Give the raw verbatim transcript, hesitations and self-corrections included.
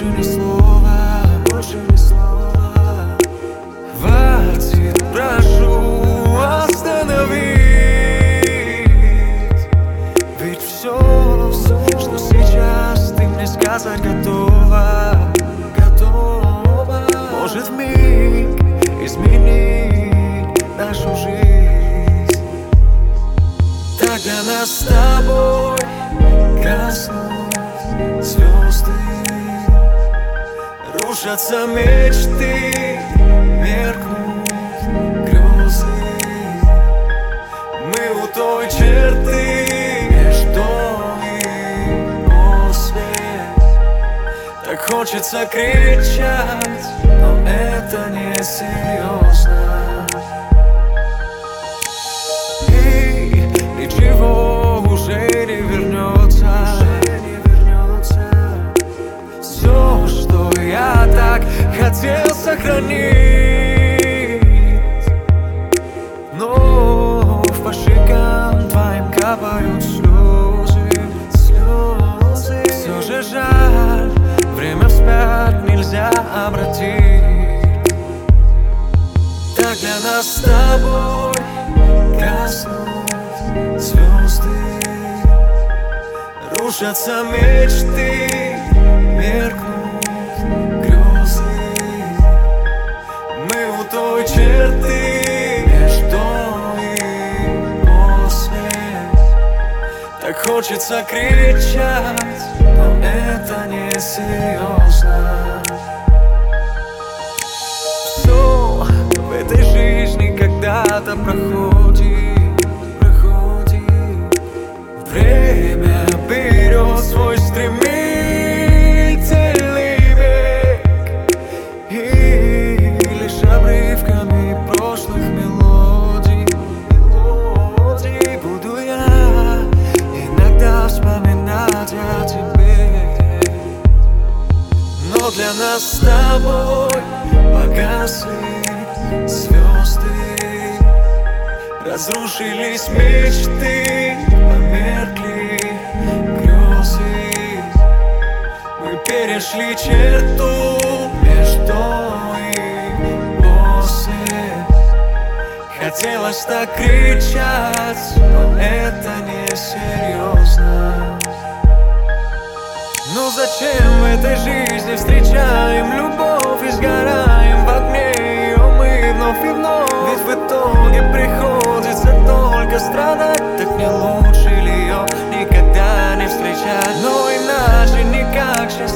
больше ни слова, больше ни слова. Хватит, прошу, остановить. Ведь все, что сейчас ты мне сказать готова, готова, может вмиг изменить нашу жизнь. Тогда нас с тобой гаснут звезды, рушатся мечты, меркнут грезы. Мы у той черты между и после. Так хочется кричать, но это не серьезно. И ничего уже не вернется. Все, что я так хотел сохранить, но по щекам твоим капают слезы, слезы. Все же жаль, время вспять нельзя обратить. Так для нас с тобой гаснут звезды, рушатся мечты, меркнут грезы. Мы у той черты между и после. Так хочется кричать, но это не серьезно. Все в этой жизни когда-то проходит, проходит. Время берет свой стремительный бег, и лишь обрывками прошлых мелодий, мелодий буду я иногда вспоминать о тебе. Но для нас с тобой погасли звезды, разрушились мечты, померкли грезы. Мы перешли черту между и после. Хотелось так кричать, но это не серьезно. Ну зачем в этой жизни встречаем любовь и сгораем в огне ее мы вновь и вновь? Ведь в итоге приходится только страдать. Так не лучше ли ее никогда не встречать? Но иначе никак, счастье